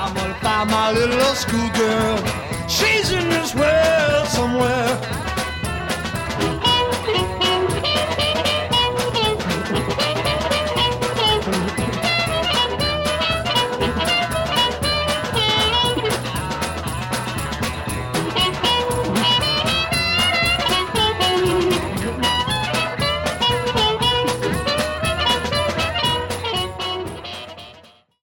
I'm gonna find my little old schoolgirl. She's in this world somewhere.